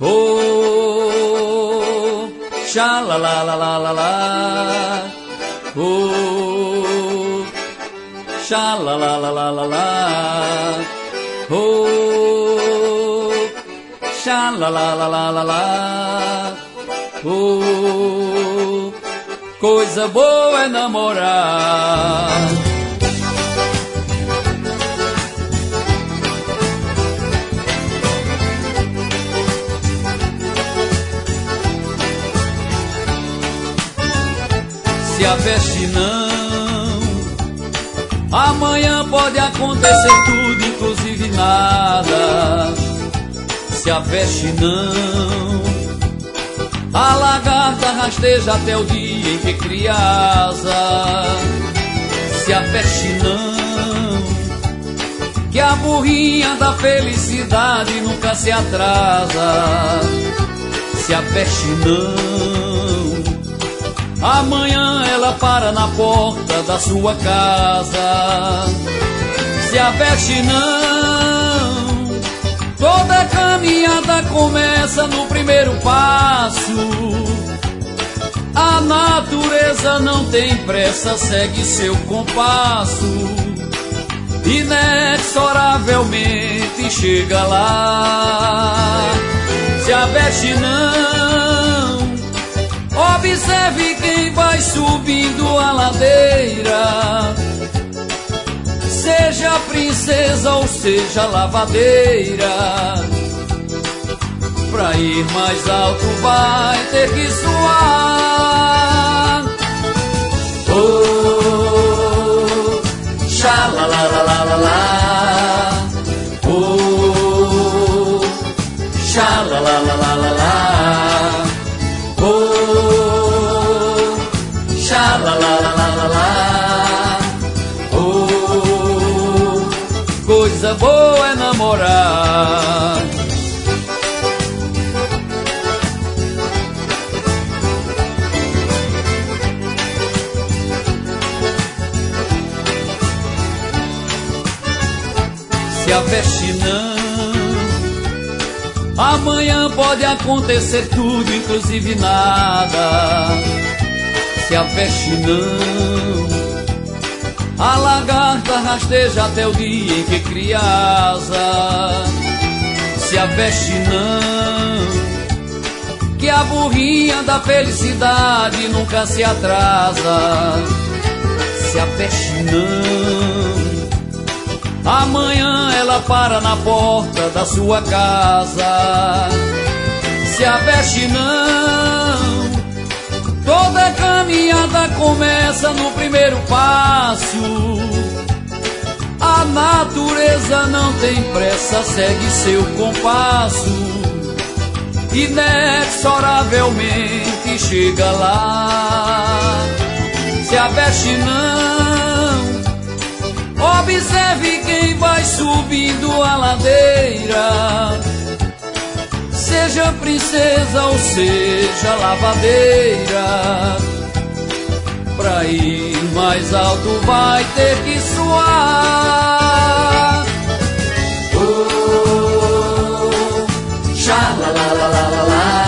Oh, xa la la la la la la. Oh, xa la la la la la la. Oh, xa la la la la la la. Oh, coisa boa é namorar. Se a veste não, amanhã pode acontecer tudo, inclusive nada. Se a veste não, a lagarta rasteja até o dia em que cria asa. Se a veste não, que a burrinha da felicidade nunca se atrasa. Se a veste não, amanhã ela para na porta da sua casa. Se a veste não, toda caminhada começa no primeiro passo. A natureza não tem pressa, segue seu compasso. Inexoravelmente chega lá. Se a veste não, observe quem vai subindo a ladeira. Seja princesa ou seja lavadeira, pra ir mais alto vai ter que suar. Oh, xa la la la la la la. Oh, xa la la la la la la. Oh, xa la la la la la la. Oh, coisa boa é namorar. Se a veste não, amanhã pode acontecer tudo, inclusive nada. Se a veste não, a lagarta rasteja até o dia em que cria asa. Se a veste não, que a burrinha da felicidade nunca se atrasa. Se a veste não, amanhã ela para na porta da sua casa. Se a veste não, toda caminhada começa no primeiro passo. A natureza não tem pressa, segue seu compasso. Inexoravelmente chega lá. Se a veste não, observe quem vai subindo a ladeira. Seja princesa ou seja lavadeira, pra ir mais alto vai ter que suar. Oh, xa la la la la la la.